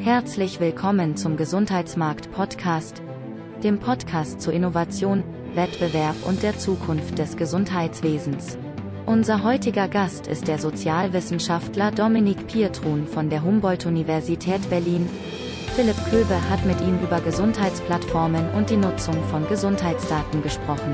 Herzlich willkommen zum Gesundheitsmarkt-Podcast, dem Podcast zu Innovation, Wettbewerb und der Zukunft des Gesundheitswesens. Unser heutiger Gast ist der Sozialwissenschaftler Dominik Pietrun von der Humboldt-Universität Berlin. Philipp Köbe hat mit ihm über Gesundheitsplattformen und die Nutzung von Gesundheitsdaten gesprochen.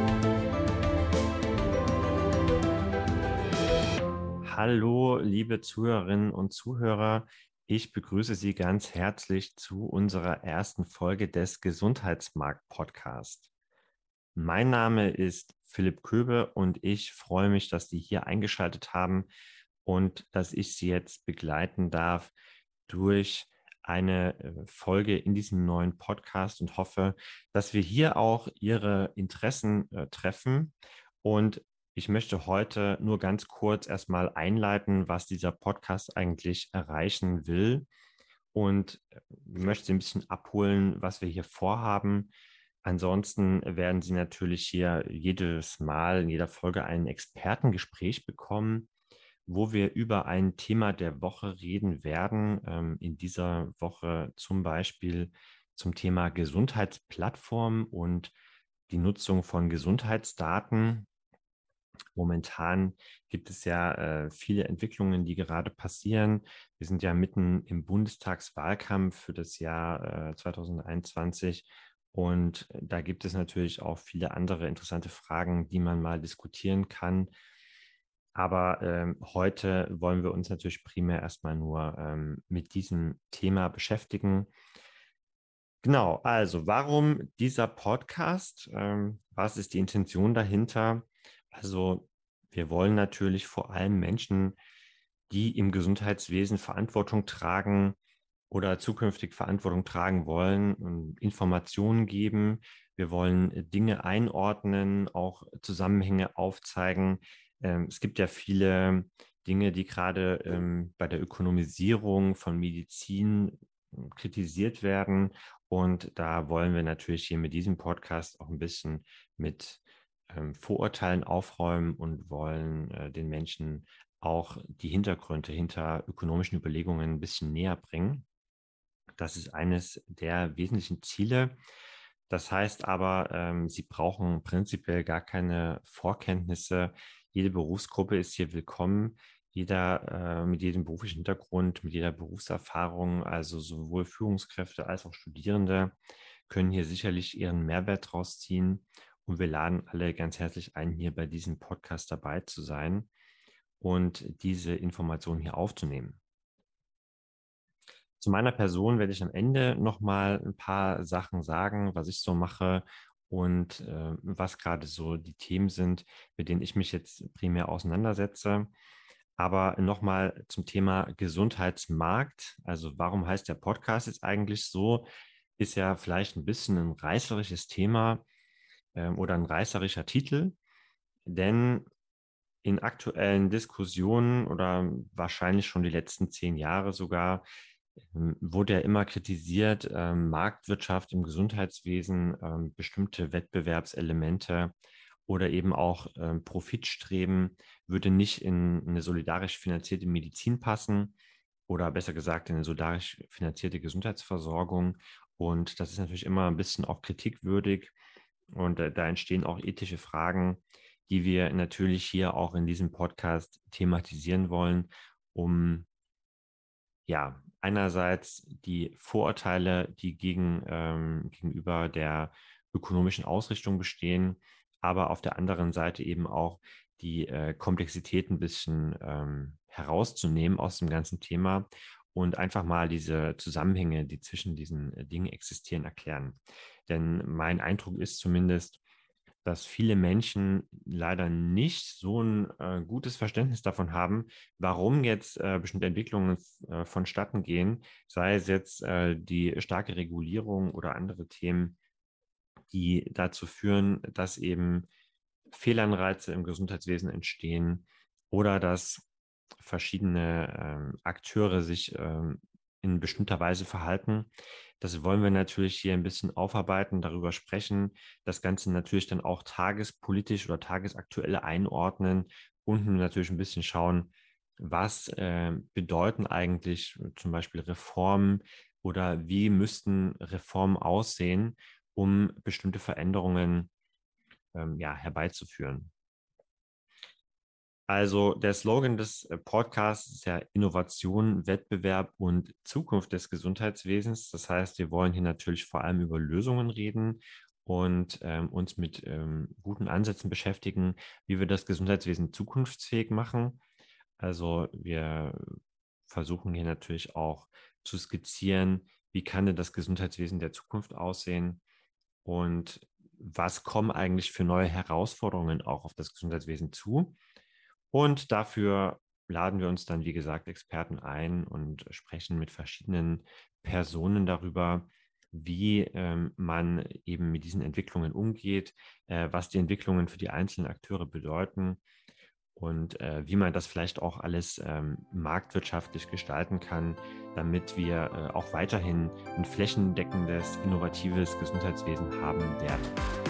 Hallo, liebe Zuhörerinnen und Zuhörer. Ich begrüße Sie ganz herzlich zu unserer ersten Folge des Gesundheitsmarkt-Podcasts. Mein Name ist Philipp Köbe und ich freue mich, dass Sie hier eingeschaltet haben und dass ich Sie jetzt begleiten darf durch eine Folge in diesem neuen Podcast und hoffe, dass wir hier auch Ihre Interessen treffen. Und ich möchte heute nur ganz kurz erstmal einleiten, was dieser Podcast eigentlich erreichen will und möchte ein bisschen abholen, was wir hier vorhaben. Ansonsten werden Sie natürlich hier jedes Mal in jeder Folge ein Expertengespräch bekommen, wo wir über ein Thema der Woche reden werden. In dieser Woche zum Beispiel zum Thema Gesundheitsplattform und die Nutzung von Gesundheitsdaten. Momentan gibt es ja viele Entwicklungen, die gerade passieren. Wir sind ja mitten im Bundestagswahlkampf für das Jahr 2021 und da gibt es natürlich auch viele andere interessante Fragen, die man mal diskutieren kann. Aber heute wollen wir uns natürlich primär erstmal nur mit diesem Thema beschäftigen. Genau, also warum dieser Podcast? Was ist die Intention dahinter? Also wir wollen natürlich vor allem Menschen, die im Gesundheitswesen Verantwortung tragen oder zukünftig Verantwortung tragen wollen, Informationen geben. Wir wollen Dinge einordnen, auch Zusammenhänge aufzeigen. Es gibt ja viele Dinge, die gerade bei der Ökonomisierung von Medizin kritisiert werden. Und da wollen wir natürlich hier mit diesem Podcast auch ein bisschen mit Vorurteilen aufräumen und wollen den Menschen auch die Hintergründe hinter ökonomischen Überlegungen ein bisschen näher bringen. Das ist eines der wesentlichen Ziele. Das heißt aber, Sie brauchen prinzipiell gar keine Vorkenntnisse. Jede Berufsgruppe ist hier willkommen. Jeder mit jedem beruflichen Hintergrund, mit jeder Berufserfahrung, also sowohl Führungskräfte als auch Studierende, können hier sicherlich ihren Mehrwert draus ziehen. Und wir laden alle ganz herzlich ein, hier bei diesem Podcast dabei zu sein und diese Informationen hier aufzunehmen. Zu meiner Person werde ich am Ende nochmal ein paar Sachen sagen, was ich so mache und was gerade so die Themen sind, mit denen ich mich jetzt primär auseinandersetze. Aber nochmal zum Thema Gesundheitsmarkt. Also warum heißt der Podcast jetzt eigentlich so? Ist ja vielleicht ein bisschen ein reißerisches Thema oder ein reißerischer Titel, denn in aktuellen Diskussionen oder wahrscheinlich schon die letzten 10 Jahre sogar wurde ja immer kritisiert, Marktwirtschaft im Gesundheitswesen, bestimmte Wettbewerbselemente oder eben auch Profitstreben würde nicht in eine solidarisch finanzierte Medizin passen oder besser gesagt in eine solidarisch finanzierte Gesundheitsversorgung. Und das ist natürlich immer ein bisschen auch kritikwürdig und da entstehen auch ethische Fragen, die wir natürlich hier auch in diesem Podcast thematisieren wollen, um ja, einerseits die Vorurteile, die gegenüber der ökonomischen Ausrichtung bestehen, aber auf der anderen Seite eben auch die Komplexität ein bisschen herauszunehmen aus dem ganzen Thema und einfach mal diese Zusammenhänge, die zwischen diesen Dingen existieren, erklären. Denn mein Eindruck ist zumindest, dass viele Menschen leider nicht so ein gutes Verständnis davon haben, warum jetzt bestimmte Entwicklungen vonstatten gehen, sei es jetzt die starke Regulierung oder andere Themen, die dazu führen, dass eben Fehlanreize im Gesundheitswesen entstehen oder dass verschiedene Akteure sich in bestimmter Weise verhalten. Das wollen wir natürlich hier ein bisschen aufarbeiten, darüber sprechen, das Ganze natürlich dann auch tagespolitisch oder tagesaktuell einordnen und natürlich ein bisschen schauen, was bedeuten eigentlich zum Beispiel Reformen, oder wie müssten Reformen aussehen, um bestimmte Veränderungen herbeizuführen. Also der Slogan des Podcasts ist ja Innovation, Wettbewerb und Zukunft des Gesundheitswesens. Das heißt, wir wollen hier natürlich vor allem über Lösungen reden und uns mit guten Ansätzen beschäftigen, wie wir das Gesundheitswesen zukunftsfähig machen. Also wir versuchen hier natürlich auch zu skizzieren, wie kann denn das Gesundheitswesen der Zukunft aussehen und was kommen eigentlich für neue Herausforderungen auch auf das Gesundheitswesen zu. Und dafür laden wir uns dann, wie gesagt, Experten ein und sprechen mit verschiedenen Personen darüber, wie man eben mit diesen Entwicklungen umgeht, was die Entwicklungen für die einzelnen Akteure bedeuten und wie man das vielleicht auch alles marktwirtschaftlich gestalten kann, damit wir auch weiterhin ein flächendeckendes, innovatives Gesundheitswesen haben werden.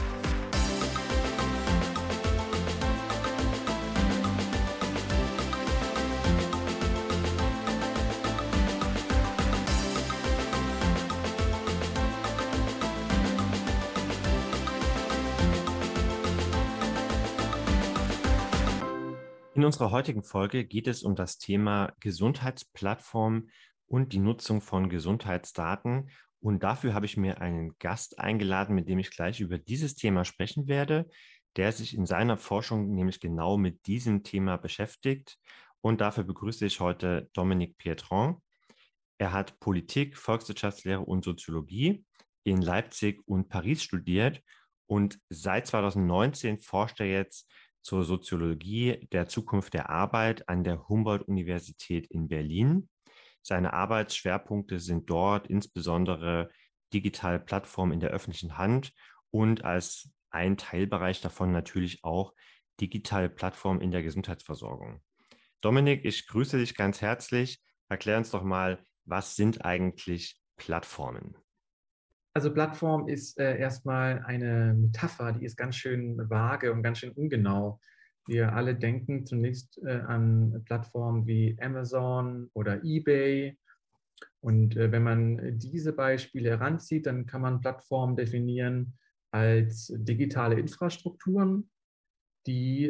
In unserer heutigen Folge geht es um das Thema Gesundheitsplattform und die Nutzung von Gesundheitsdaten. Und dafür habe ich mir einen Gast eingeladen, mit dem ich gleich über dieses Thema sprechen werde, der sich in seiner Forschung nämlich genau mit diesem Thema beschäftigt. Und dafür begrüße ich heute Dominique Pietron. Er hat Politik, Volkswirtschaftslehre und Soziologie in Leipzig und Paris studiert und seit 2019 forscht er jetzt zur Soziologie der Zukunft der Arbeit an der Humboldt-Universität in Berlin. Seine Arbeitsschwerpunkte sind dort insbesondere digitale Plattformen in der öffentlichen Hand und als ein Teilbereich davon natürlich auch digitale Plattformen in der Gesundheitsversorgung. Dominik, ich grüße dich ganz herzlich. Erklär uns doch mal, was sind eigentlich Plattformen? Also Plattform ist erstmal eine Metapher, die ist ganz schön vage und ganz schön ungenau. Wir alle denken zunächst an Plattformen wie Amazon oder eBay. Und wenn man diese Beispiele heranzieht, dann kann man Plattformen definieren als digitale Infrastrukturen, die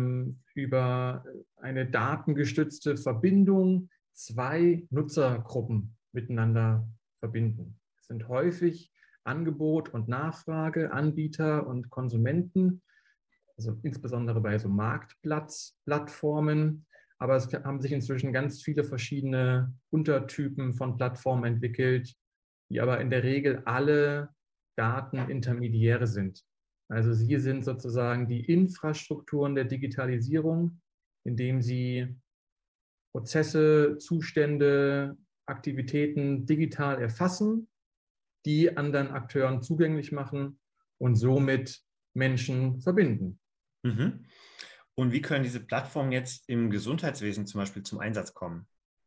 über eine datengestützte Verbindung zwei Nutzergruppen miteinander verbinden. Es sind häufig Angebot und Nachfrage, Anbieter und Konsumenten, also insbesondere bei so Marktplatzplattformen. Aber es haben sich inzwischen ganz viele verschiedene Untertypen von Plattformen entwickelt, die aber in der Regel alle Datenintermediäre sind. Also sie sind sozusagen die Infrastrukturen der Digitalisierung, indem sie Prozesse, Zustände, Aktivitäten digital erfassen, die anderen Akteuren zugänglich machen und somit Menschen verbinden. Mhm. Und wie können diese Plattformen jetzt im Gesundheitswesen zum Beispiel zum Einsatz kommen?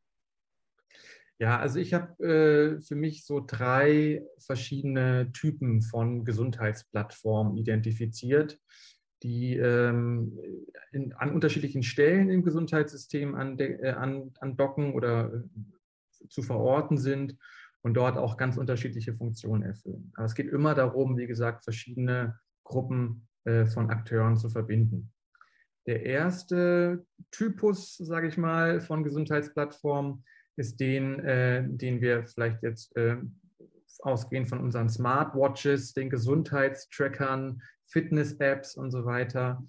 Ja, also ich habe für mich so 3 verschiedene Typen von Gesundheitsplattformen identifiziert, die an unterschiedlichen Stellen im Gesundheitssystem andocken oder zu verorten sind und dort auch ganz unterschiedliche Funktionen erfüllen. Aber es geht immer darum, wie gesagt, verschiedene Gruppen von Akteuren zu verbinden. Der erste Typus, sage ich mal, von Gesundheitsplattformen ist den wir vielleicht jetzt ausgehend von unseren Smartwatches, den Gesundheitstrackern, Fitness-Apps und so weiter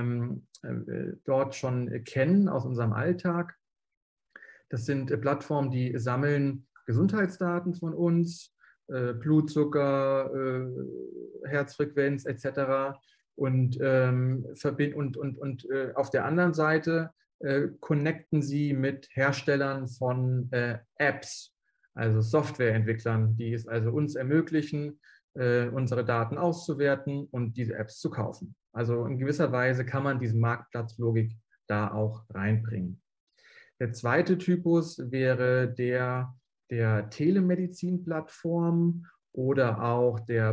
dort schon kennen aus unserem Alltag. Das sind Plattformen, die sammeln Gesundheitsdaten von uns, Blutzucker, Herzfrequenz etc. Und auf der anderen Seite connecten sie mit Herstellern von Apps, also Softwareentwicklern, die es also uns ermöglichen, unsere Daten auszuwerten und diese Apps zu kaufen. Also in gewisser Weise kann man diese Marktplatzlogik da auch reinbringen. Der zweite Typus wäre der Telemedizin-Plattform oder auch der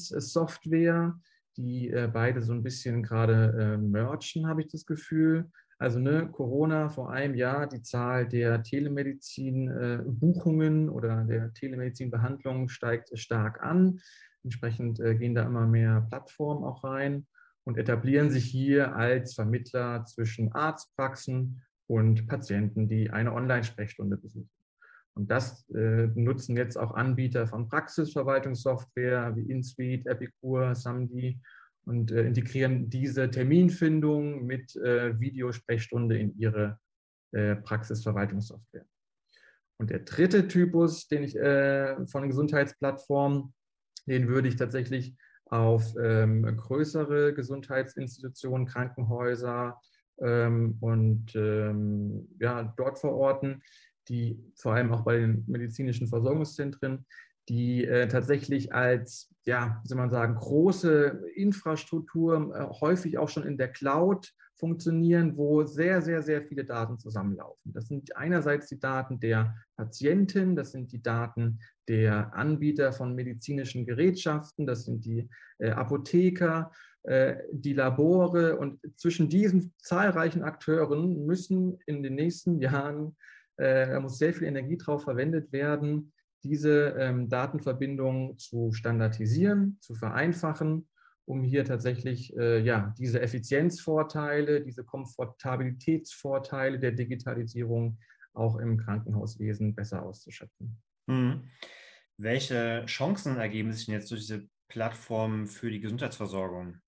Praxissoftware, die beide so ein bisschen gerade mergen, habe ich das Gefühl. Also Corona vor einem Jahr, die Zahl der Telemedizin-Buchungen oder der Telemedizin-Behandlungen steigt stark an. Entsprechend gehen da immer mehr Plattformen auch rein und etablieren sich hier als Vermittler zwischen Arztpraxen und Patienten, die eine Online-Sprechstunde besuchen. Und das nutzen jetzt auch Anbieter von Praxisverwaltungssoftware wie InSuite, Epicure, Samdi und integrieren diese Terminfindung mit Videosprechstunde in ihre Praxisverwaltungssoftware. Und der dritte Typus, den ich von Gesundheitsplattformen, den würde ich tatsächlich auf größere Gesundheitsinstitutionen, Krankenhäuser und dort verorten, die vor allem auch bei den medizinischen Versorgungszentren, die tatsächlich als, ja, wie soll man sagen, große Infrastruktur, häufig auch schon in der Cloud funktionieren, wo sehr, sehr, sehr viele Daten zusammenlaufen. Das sind einerseits die Daten der Patienten, das sind die Daten der Anbieter von medizinischen Gerätschaften, das sind die Apotheker, die Labore, und zwischen diesen zahlreichen Akteuren müssen in den nächsten Jahren, da muss sehr viel Energie drauf verwendet werden, diese Datenverbindungen zu standardisieren, zu vereinfachen, um hier tatsächlich diese Effizienzvorteile, diese Komfortabilitätsvorteile der Digitalisierung auch im Krankenhauswesen besser auszuschöpfen. Welche Chancen ergeben sich denn jetzt durch diese Plattform für die Gesundheitsversorgung?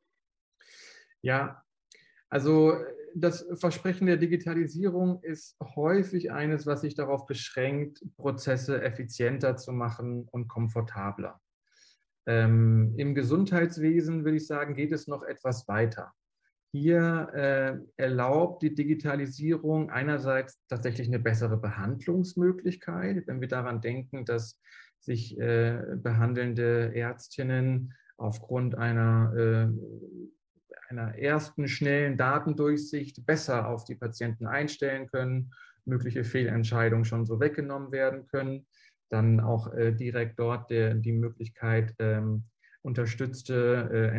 Ja, also das Versprechen der Digitalisierung ist häufig eines, was sich darauf beschränkt, Prozesse effizienter zu machen und komfortabler. Im Gesundheitswesen, würde ich sagen, geht es noch etwas weiter. Hier erlaubt die Digitalisierung einerseits tatsächlich eine bessere Behandlungsmöglichkeit, wenn wir daran denken, dass sich behandelnde Ärztinnen aufgrund einer ersten schnellen Datendurchsicht besser auf die Patienten einstellen können, mögliche Fehlentscheidungen schon so weggenommen werden können, dann auch direkt dort die Möglichkeit, unterstützende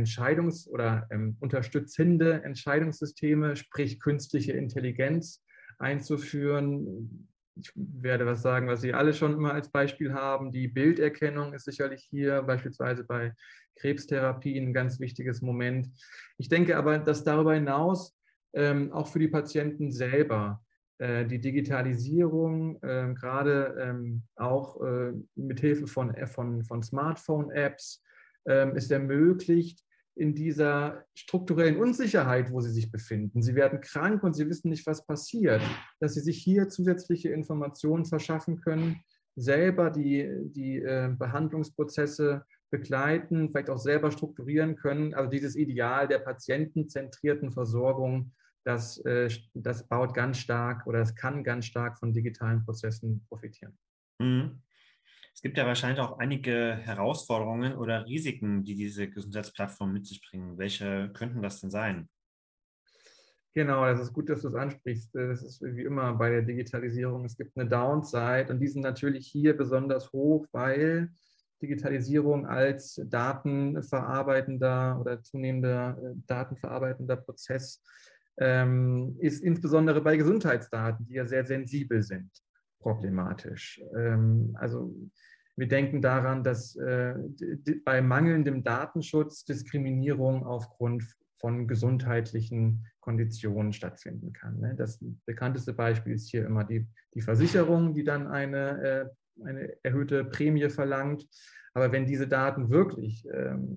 Entscheidungssysteme, sprich künstliche Intelligenz einzuführen. Ich werde was sagen, was Sie alle schon immer als Beispiel haben. Die Bilderkennung ist sicherlich hier beispielsweise bei Krebstherapien ein ganz wichtiges Moment. Ich denke aber, dass darüber hinaus auch für die Patienten selber die Digitalisierung, gerade auch mit Hilfe von Smartphone-Apps, es ermöglicht, in dieser strukturellen Unsicherheit, wo sie sich befinden. Sie werden krank und sie wissen nicht, was passiert, dass sie sich hier zusätzliche Informationen verschaffen können, selber die Behandlungsprozesse begleiten, vielleicht auch selber strukturieren können. Also dieses Ideal der patientenzentrierten Versorgung, das baut ganz stark oder es kann ganz stark von digitalen Prozessen profitieren. Es gibt ja wahrscheinlich auch einige Herausforderungen oder Risiken, die diese Gesundheitsplattform mit sich bringen. Welche könnten das denn sein? Genau, das ist gut, dass du es ansprichst. Das ist wie immer bei der Digitalisierung. Es gibt eine Downside und die sind natürlich hier besonders hoch, weil Digitalisierung als datenverarbeitender oder zunehmender datenverarbeitender Prozess ist insbesondere bei Gesundheitsdaten, die ja sehr sensibel sind, problematisch. Also wir denken daran, dass bei mangelndem Datenschutz Diskriminierung aufgrund von gesundheitlichen Konditionen stattfinden kann. Das bekannteste Beispiel ist hier immer die Versicherung, die dann eine erhöhte Prämie verlangt. Aber wenn diese Daten wirklich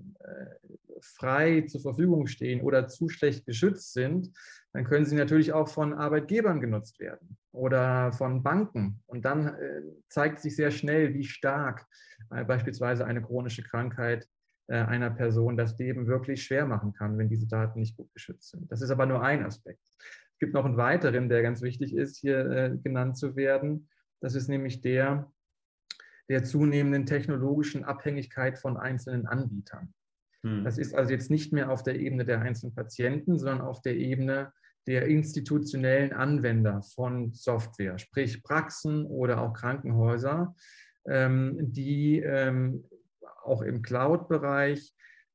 frei zur Verfügung stehen oder zu schlecht geschützt sind, dann können sie natürlich auch von Arbeitgebern genutzt werden oder von Banken. Und dann zeigt sich sehr schnell, wie stark beispielsweise eine chronische Krankheit einer Person das Leben wirklich schwer machen kann, wenn diese Daten nicht gut geschützt sind. Das ist aber nur ein Aspekt. Es gibt noch einen weiteren, der ganz wichtig ist, hier genannt zu werden. Das ist nämlich der zunehmenden technologischen Abhängigkeit von einzelnen Anbietern. Das ist also jetzt nicht mehr auf der Ebene der einzelnen Patienten, sondern auf der Ebene der institutionellen Anwender von Software, sprich Praxen oder auch Krankenhäuser, die auch im Cloud-Bereich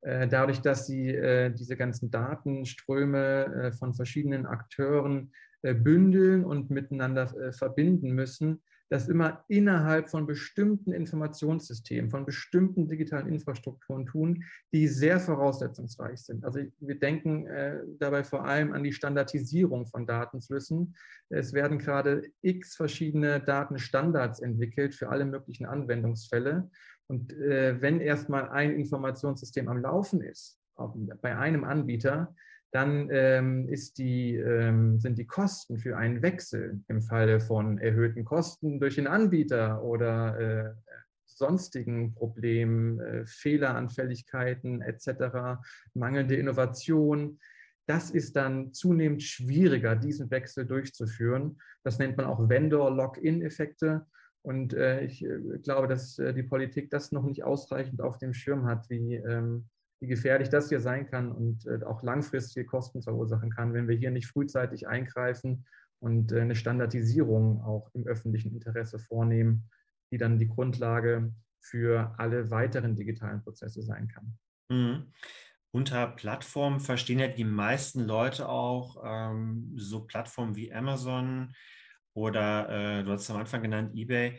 Dadurch, dass sie diese ganzen Datenströme von verschiedenen Akteuren bündeln und miteinander verbinden müssen, das immer innerhalb von bestimmten Informationssystemen, von bestimmten digitalen Infrastrukturen tun, die sehr voraussetzungsreich sind. Also wir denken dabei vor allem an die Standardisierung von Datenflüssen. Es werden gerade x verschiedene Datenstandards entwickelt für alle möglichen Anwendungsfälle. Und wenn erstmal ein Informationssystem am Laufen ist, bei einem Anbieter, dann sind die Kosten für einen Wechsel im Falle von erhöhten Kosten durch den Anbieter oder sonstigen Problemen, Fehleranfälligkeiten etc., mangelnde Innovation, das ist dann zunehmend schwieriger, diesen Wechsel durchzuführen. Das nennt man auch Vendor-Lock-in-Effekte. Und ich glaube, dass die Politik das noch nicht ausreichend auf dem Schirm hat, wie gefährlich das hier sein kann und auch langfristige Kosten verursachen kann, wenn wir hier nicht frühzeitig eingreifen und eine Standardisierung auch im öffentlichen Interesse vornehmen, die dann die Grundlage für alle weiteren digitalen Prozesse sein kann. Mhm. Unter Plattformen verstehen ja die meisten Leute auch so Plattformen wie Amazon oder du hast es am Anfang genannt, eBay.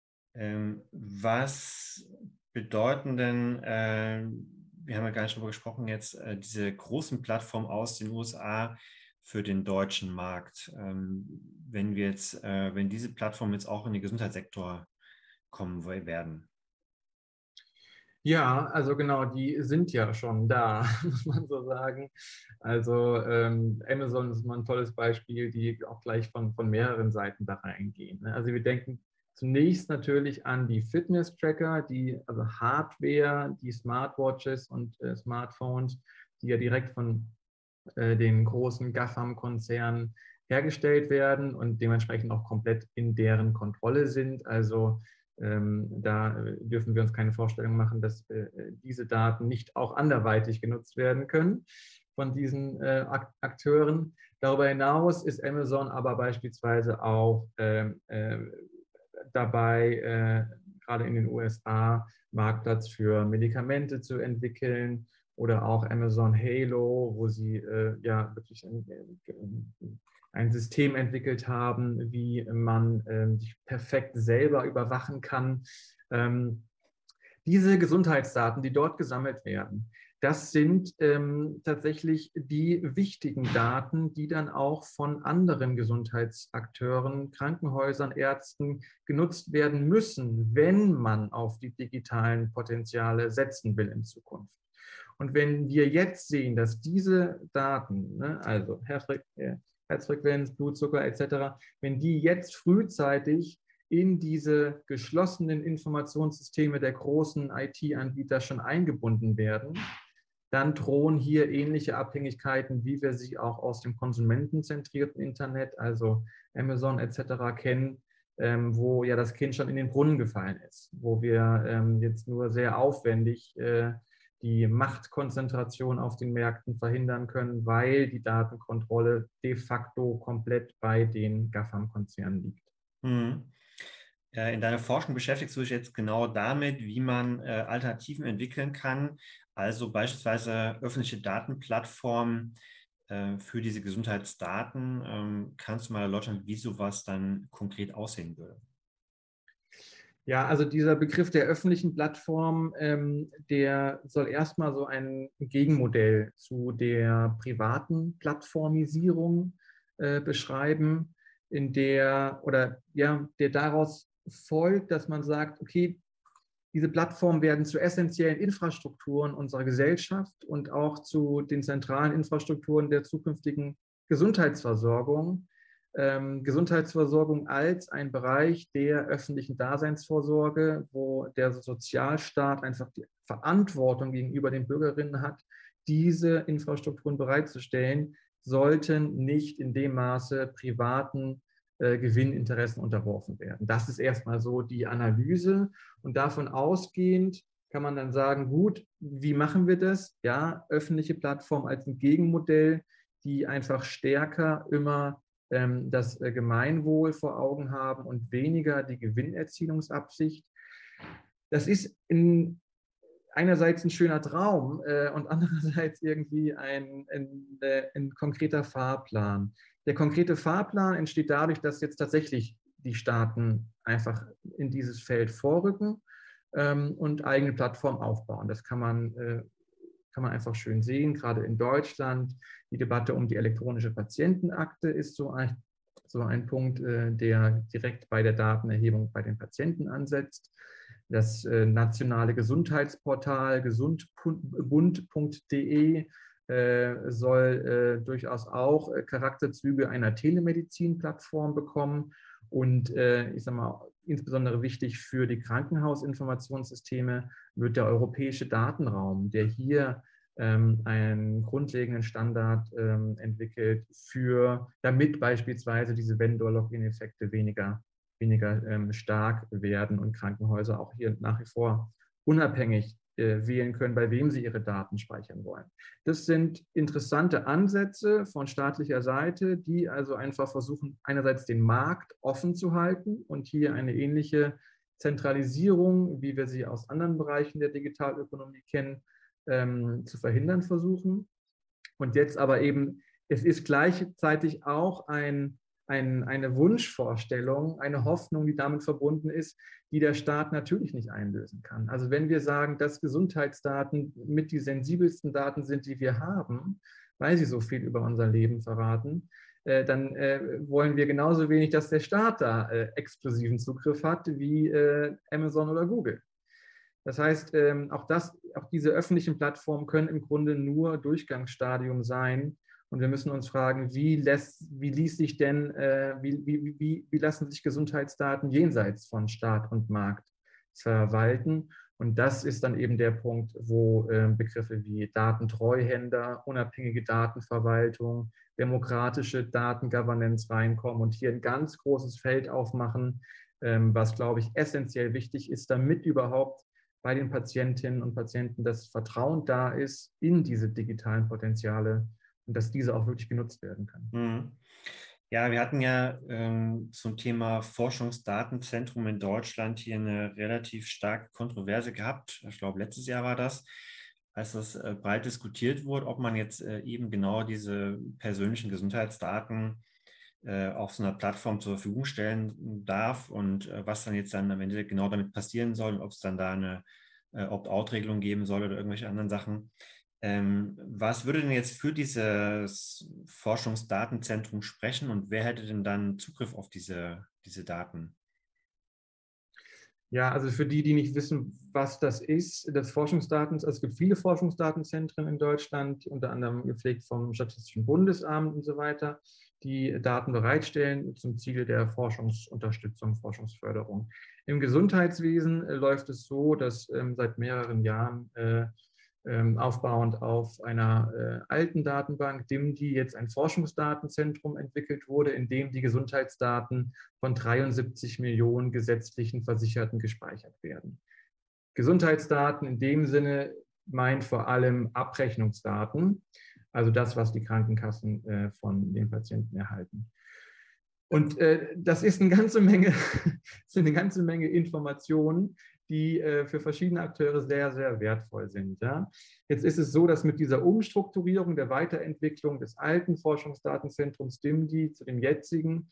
Was bedeuten denn, wir haben ja gar nicht darüber gesprochen jetzt, diese großen Plattformen aus den USA für den deutschen Markt, wenn diese Plattformen jetzt auch in den Gesundheitssektor kommen werden? Ja, also genau, die sind ja schon da, muss man so sagen. Also Amazon ist mal ein tolles Beispiel, die auch gleich von mehreren Seiten da reingehen. Ne? Also wir denken zunächst natürlich an die Fitness-Tracker, also Hardware, die Smartwatches und Smartphones, die ja direkt von den großen GAFAM-Konzernen hergestellt werden und dementsprechend auch komplett in deren Kontrolle sind. Also da dürfen wir uns keine Vorstellung machen, dass diese Daten nicht auch anderweitig genutzt werden können von diesen Akteuren. Darüber hinaus ist Amazon aber beispielsweise auch dabei, gerade in den USA, Marktplatz für Medikamente zu entwickeln oder auch Amazon Halo, wo sie ja wirklich ein System entwickelt haben, wie man sich perfekt selber überwachen kann. Diese Gesundheitsdaten, die dort gesammelt werden, das sind tatsächlich die wichtigen Daten, die dann auch von anderen Gesundheitsakteuren, Krankenhäusern, Ärzten genutzt werden müssen, wenn man auf die digitalen Potenziale setzen will in Zukunft. Und wenn wir jetzt sehen, dass diese Daten, ne, also Herzfrequenz, Blutzucker etc., wenn die jetzt frühzeitig in diese geschlossenen Informationssysteme der großen IT-Anbieter schon eingebunden werden, dann drohen hier ähnliche Abhängigkeiten, wie wir sie auch aus dem konsumentenzentrierten Internet, also Amazon etc. kennen, wo ja das Kind schon in den Brunnen gefallen ist, wo wir jetzt nur sehr aufwendig die Machtkonzentration auf den Märkten verhindern können, weil die Datenkontrolle de facto komplett bei den GAFAM-Konzernen liegt. Mhm. In deiner Forschung beschäftigst du dich jetzt genau damit, wie man Alternativen entwickeln kann, also beispielsweise öffentliche Datenplattformen für diese Gesundheitsdaten. Kannst du mal erläutern, wie sowas dann konkret aussehen würde? Ja, also dieser Begriff der öffentlichen Plattform, der soll erstmal so ein Gegenmodell zu der privaten Plattformisierung beschreiben, der daraus folgt, dass man sagt, okay, diese Plattformen werden zu essentiellen Infrastrukturen unserer Gesellschaft und auch zu den zentralen Infrastrukturen der zukünftigen Gesundheitsversorgung. Gesundheitsversorgung als ein Bereich der öffentlichen Daseinsvorsorge, wo der Sozialstaat einfach die Verantwortung gegenüber den Bürgerinnen hat, diese Infrastrukturen bereitzustellen, sollten nicht in dem Maße privaten Gewinninteressen unterworfen werden. Das ist erstmal so die Analyse und davon ausgehend kann man dann sagen, gut, wie machen wir das? Ja, öffentliche Plattform als ein Gegenmodell, die einfach stärker immer das Gemeinwohl vor Augen haben und weniger die Gewinnerzielungsabsicht. Das ist einerseits ein schöner Traum und andererseits irgendwie ein konkreter Fahrplan. Der konkrete Fahrplan entsteht dadurch, dass jetzt tatsächlich die Staaten einfach in dieses Feld vorrücken und eigene Plattformen aufbauen. Das kann man einfach schön sehen, gerade in Deutschland. Die Debatte um die elektronische Patientenakte ist so ein Punkt, der direkt bei der Datenerhebung bei den Patienten ansetzt. Das nationale Gesundheitsportal gesundbund.de soll durchaus auch Charakterzüge einer Telemedizin-Plattform bekommen. Und ich sage mal, insbesondere wichtig für die Krankenhausinformationssysteme wird der europäische Datenraum, der hier einen grundlegenden Standard entwickelt, damit beispielsweise diese Vendor-Login-Effekte weniger stark werden und Krankenhäuser auch hier nach wie vor unabhängig wählen können, bei wem sie ihre Daten speichern wollen. Das sind interessante Ansätze von staatlicher Seite, die also einfach versuchen, einerseits den Markt offen zu halten und hier eine ähnliche Zentralisierung, wie wir sie aus anderen Bereichen der Digitalökonomie kennen, zu verhindern versuchen. Und jetzt aber eben, es ist gleichzeitig auch eine Wunschvorstellung, eine Hoffnung, die damit verbunden ist, die der Staat natürlich nicht einlösen kann. Also wenn wir sagen, dass Gesundheitsdaten mit die sensibelsten Daten sind, die wir haben, weil sie so viel über unser Leben verraten, dann wollen wir genauso wenig, dass der Staat da exklusiven Zugriff hat wie Amazon oder Google. Das heißt, auch diese öffentlichen Plattformen können im Grunde nur Durchgangsstadium sein. Und wir müssen uns fragen, wie lassen sich Gesundheitsdaten jenseits von Staat und Markt verwalten? Und das ist dann eben der Punkt, wo Begriffe wie Datentreuhänder, unabhängige Datenverwaltung, demokratische Datengovernance reinkommen und hier ein ganz großes Feld aufmachen, was, glaube ich, essentiell wichtig ist, damit überhaupt bei den Patientinnen und Patienten das Vertrauen da ist in diese digitalen Potenziale und dass diese auch wirklich genutzt werden können. Ja, wir hatten ja zum Thema Forschungsdatenzentrum in Deutschland hier eine relativ starke Kontroverse gehabt. Ich glaube, letztes Jahr war das, als das breit diskutiert wurde, ob man jetzt eben genau diese persönlichen Gesundheitsdaten auf so einer Plattform zur Verfügung stellen darf und was dann jetzt dann am Ende genau damit passieren soll, ob es dann da eine Opt-out-Regelung geben soll oder irgendwelche anderen Sachen. Was würde denn jetzt für dieses Forschungsdatenzentrum sprechen und wer hätte denn dann Zugriff auf diese Daten? Ja, also für die nicht wissen, was das ist, also es gibt viele Forschungsdatenzentren in Deutschland, unter anderem gepflegt vom Statistischen Bundesamt und so weiter, die Daten bereitstellen zum Ziel der Forschungsunterstützung, Forschungsförderung. Im Gesundheitswesen läuft es so, dass seit mehreren Jahren aufbauend auf einer alten Datenbank, DIMDI, jetzt ein Forschungsdatenzentrum entwickelt wurde, in dem die Gesundheitsdaten von 73 Millionen gesetzlichen Versicherten gespeichert werden. Gesundheitsdaten in dem Sinne meint vor allem Abrechnungsdaten, also das, was die Krankenkassen von den Patienten erhalten. Und das ist eine ganze Menge Informationen, die für verschiedene Akteure sehr, sehr wertvoll sind. Ja. Jetzt ist es so, dass mit dieser Umstrukturierung der Weiterentwicklung des alten Forschungsdatenzentrums DIMDI zu dem jetzigen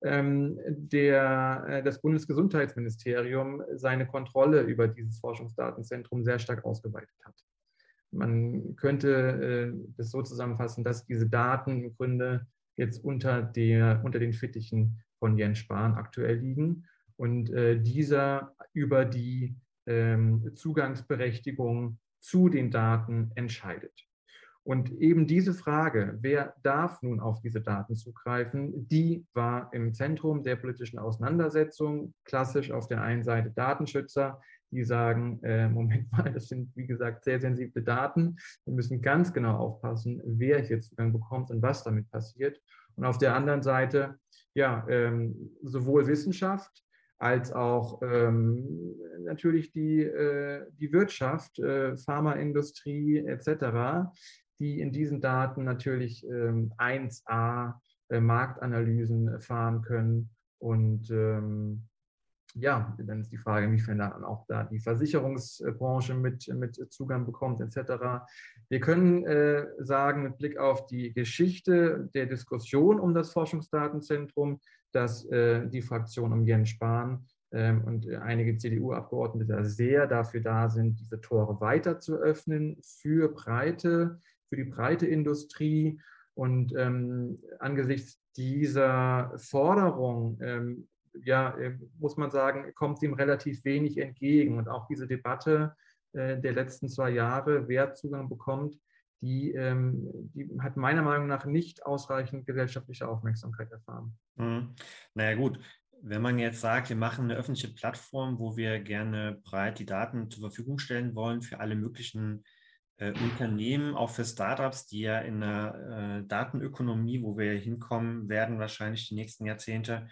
das Bundesgesundheitsministerium seine Kontrolle über dieses Forschungsdatenzentrum sehr stark ausgeweitet hat. Man könnte das so zusammenfassen, dass diese Daten im Grunde jetzt unter den Fittichen von Jens Spahn aktuell liegen und dieser über die Zugangsberechtigung zu den Daten entscheidet. Und eben diese Frage, wer darf nun auf diese Daten zugreifen, die war im Zentrum der politischen Auseinandersetzung. Klassisch auf der einen Seite Datenschützer, die sagen, Moment mal, das sind wie gesagt sehr sensible Daten. Wir müssen ganz genau aufpassen, wer hier Zugang bekommt und was damit passiert. Und auf der anderen Seite, ja, sowohl Wissenschaft als auch natürlich die Wirtschaft, Pharmaindustrie etc., die in diesen Daten natürlich 1A Marktanalysen fahren können und ja, dann ist die Frage, inwiefern dann auch da die Versicherungsbranche mit Zugang bekommt, etc. Wir können sagen, mit Blick auf die Geschichte der Diskussion um das Forschungsdatenzentrum, dass die Fraktion um Jens Spahn und einige CDU-Abgeordnete da sehr dafür da sind, diese Tore weiter zu öffnen für die breite Industrie. Und angesichts dieser Forderung, muss man sagen, kommt ihm relativ wenig entgegen. Und auch diese Debatte der letzten 2 Jahre, wer Zugang bekommt, die hat meiner Meinung nach nicht ausreichend gesellschaftliche Aufmerksamkeit erfahren. Naja gut, wenn man jetzt sagt, wir machen eine öffentliche Plattform, wo wir gerne breit die Daten zur Verfügung stellen wollen für alle möglichen Unternehmen, auch für Startups, die ja in der Datenökonomie, wo wir hinkommen werden, wahrscheinlich die nächsten Jahrzehnte,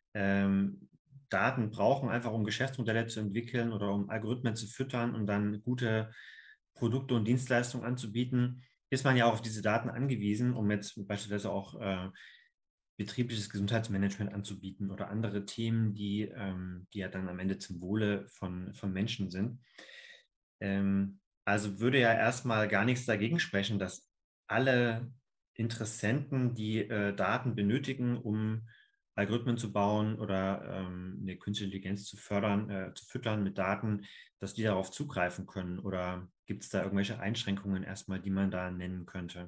Daten brauchen, einfach um Geschäftsmodelle zu entwickeln oder um Algorithmen zu füttern und dann gute Produkte und Dienstleistungen anzubieten, ist man ja auch auf diese Daten angewiesen, um jetzt beispielsweise auch betriebliches Gesundheitsmanagement anzubieten oder andere Themen, die ja dann am Ende zum Wohle von Menschen sind. Also würde ja erstmal gar nichts dagegen sprechen, dass alle Interessenten, die Daten benötigen, um Algorithmen zu bauen oder eine künstliche Intelligenz zu fördern, zu füttern mit Daten, dass die darauf zugreifen können? Oder gibt es da irgendwelche Einschränkungen erstmal, die man da nennen könnte?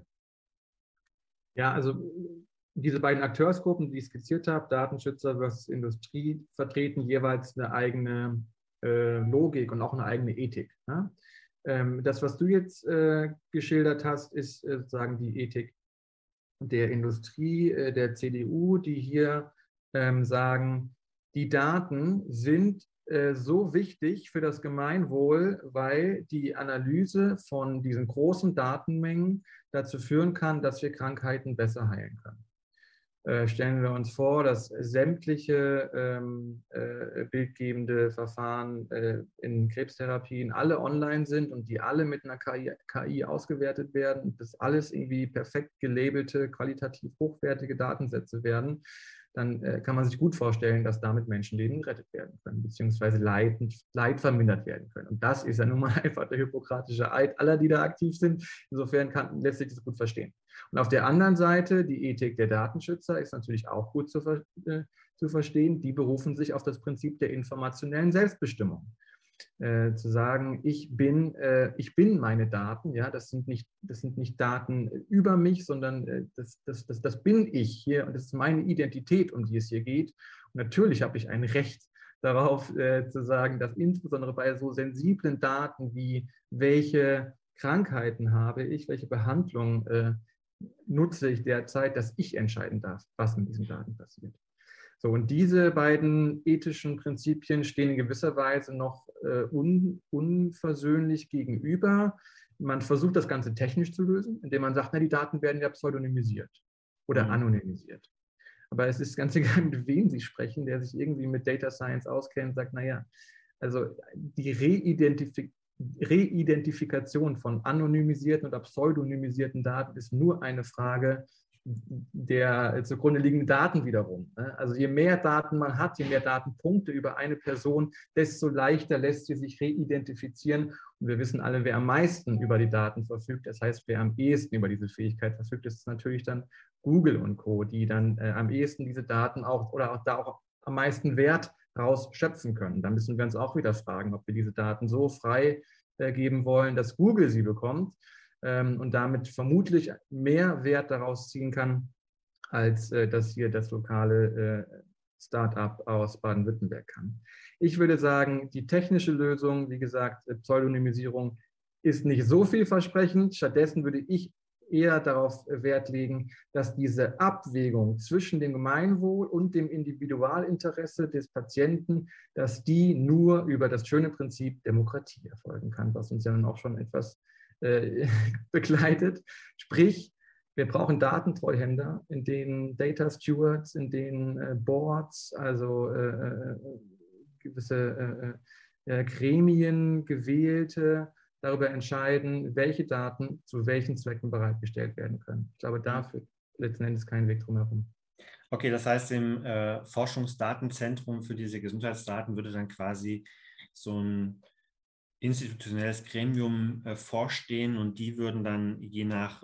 Ja, also diese beiden Akteursgruppen, die ich skizziert habe, Datenschützer versus Industrie, vertreten jeweils eine eigene Logik und auch eine eigene Ethik. Ne? Das, was du jetzt geschildert hast, ist sozusagen die Ethik der Industrie, der CDU, die hier sagen, die Daten sind so wichtig für das Gemeinwohl, weil die Analyse von diesen großen Datenmengen dazu führen kann, dass wir Krankheiten besser heilen können. Stellen wir uns vor, dass sämtliche bildgebende Verfahren in Krebstherapien alle online sind und die alle mit einer KI ausgewertet werden und das alles irgendwie perfekt gelabelte, qualitativ hochwertige Datensätze werden, dann kann man sich gut vorstellen, dass damit Menschenleben gerettet werden können, beziehungsweise Leid vermindert werden können. Und das ist ja nun mal einfach der hippokratische Eid aller, die da aktiv sind. Insofern lässt sich das gut verstehen. Und auf der anderen Seite, die Ethik der Datenschützer ist natürlich auch gut zu verstehen. Die berufen sich auf das Prinzip der informationellen Selbstbestimmung. Zu sagen, ich bin meine Daten, ja, das sind nicht Daten über mich, sondern das bin ich hier und das ist meine Identität, um die es hier geht. Und natürlich habe ich ein Recht darauf zu sagen, dass insbesondere bei so sensiblen Daten wie welche Krankheiten habe ich, welche Behandlung nutze ich derzeit, dass ich entscheiden darf, was mit diesen Daten passiert. So, und diese beiden ethischen Prinzipien stehen in gewisser Weise noch unversöhnlich gegenüber. Man versucht das Ganze technisch zu lösen, indem man sagt, na, die Daten werden ja pseudonymisiert oder anonymisiert. Aber es ist ganz egal, mit wem Sie sprechen, der sich irgendwie mit Data Science auskennt, sagt, naja, also die Reidentifikation von anonymisierten oder pseudonymisierten Daten ist nur eine Frage der zugrunde liegenden Daten wiederum. Also je mehr Daten man hat, je mehr Datenpunkte über eine Person, desto leichter lässt sie sich reidentifizieren. Und wir wissen alle, wer am meisten über die Daten verfügt. Das heißt, wer am ehesten über diese Fähigkeit verfügt, ist natürlich dann Google und Co., die dann am ehesten diese Daten auch am meisten Wert rausschöpfen können. Da müssen wir uns auch wieder fragen, ob wir diese Daten so frei geben wollen, dass Google sie bekommt und damit vermutlich mehr Wert daraus ziehen kann, als das hier das lokale Start-up aus Baden-Württemberg kann. Ich würde sagen, die technische Lösung, wie gesagt, Pseudonymisierung, ist nicht so vielversprechend. Stattdessen würde ich eher darauf Wert legen, dass diese Abwägung zwischen dem Gemeinwohl und dem Individualinteresse des Patienten, dass die nur über das schöne Prinzip Demokratie erfolgen kann, was uns ja dann auch schon etwas begleitet. Sprich, wir brauchen Datentreuhänder, in denen Data Stewards, in denen Boards, also gewisse Gremien, gewählte, darüber entscheiden, welche Daten zu welchen Zwecken bereitgestellt werden können. Ich glaube, da führt letzten Endes kein Weg drum herum. Okay, das heißt, im Forschungsdatenzentrum für diese Gesundheitsdaten würde dann quasi so ein institutionelles Gremium vorstehen und die würden dann je nach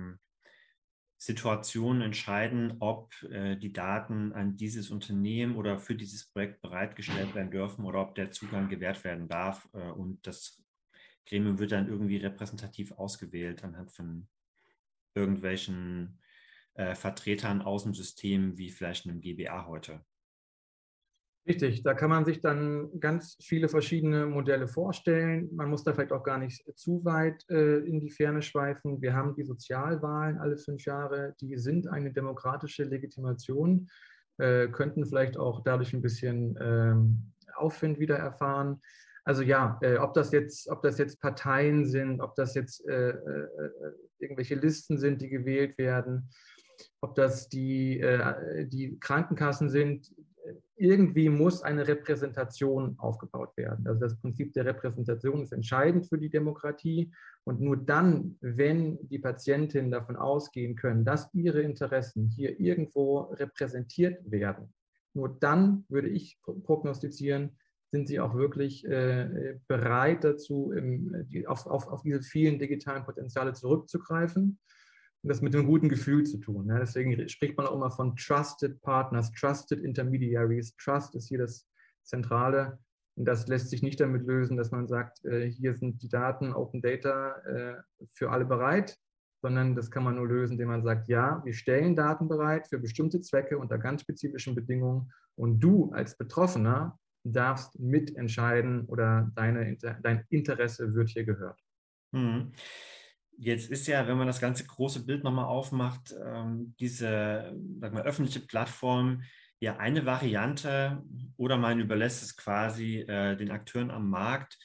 Situation entscheiden, ob die Daten an dieses Unternehmen oder für dieses Projekt bereitgestellt werden dürfen oder ob der Zugang gewährt werden darf. Und das Gremium wird dann irgendwie repräsentativ ausgewählt anhand von irgendwelchen Vertretern aus dem System, wie vielleicht einem GBA heute. Richtig, da kann man sich dann ganz viele verschiedene Modelle vorstellen. Man muss da vielleicht auch gar nicht zu weit in die Ferne schweifen. Wir haben die Sozialwahlen alle 5 Jahre, die sind eine demokratische Legitimation, könnten vielleicht auch dadurch ein bisschen Aufwind wieder erfahren. Also ja, ob das jetzt Parteien sind, ob das jetzt irgendwelche Listen sind, die gewählt werden, ob das die Krankenkassen sind, irgendwie muss eine Repräsentation aufgebaut werden. Also das Prinzip der Repräsentation ist entscheidend für die Demokratie. Und nur dann, wenn die Patientinnen davon ausgehen können, dass ihre Interessen hier irgendwo repräsentiert werden, nur dann würde ich prognostizieren, sind sie auch wirklich bereit dazu, auf diese vielen digitalen Potenziale zurückzugreifen. Und das mit einem guten Gefühl zu tun. Ja, deswegen spricht man auch immer von Trusted Partners, Trusted Intermediaries. Trust ist hier das Zentrale. Und das lässt sich nicht damit lösen, dass man sagt, hier sind die Daten, Open Data für alle bereit, sondern das kann man nur lösen, indem man sagt, ja, wir stellen Daten bereit für bestimmte Zwecke unter ganz spezifischen Bedingungen und du als Betroffener darfst mitentscheiden oder dein Interesse wird hier gehört. Mhm. Jetzt ist ja, wenn man das ganze große Bild nochmal aufmacht, diese, sag mal, öffentliche Plattform ja eine Variante oder man überlässt es quasi den Akteuren am Markt.